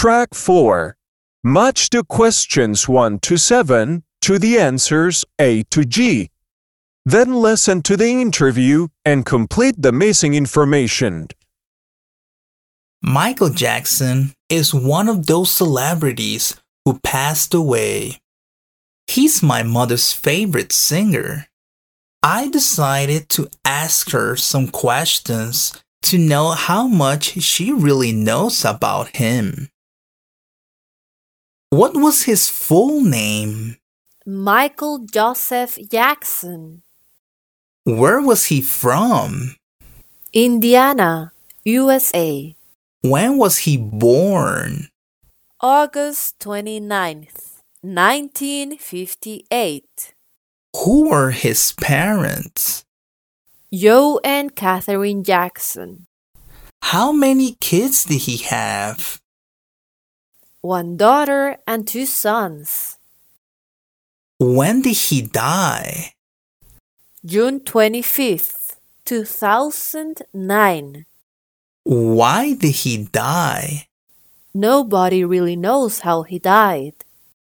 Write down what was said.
Track 4. Match the questions 1 to 7 to the answers A to G. Then listen to the interview and complete the missing information. Michael Jackson is one of those celebrities who passed away. He's my mother's favorite singer. I decided to ask her some questions to know how much she really knows about him. What was his full name? Michael Joseph Jackson. Where was he from? Indiana, USA. When was he born? August 29th, 1958. Who were his parents? Joe and Catherine Jackson. How many kids did he have? One daughter and 2 sons. When did he die? June 25th, 2009. Why did he die? Nobody really knows how he died.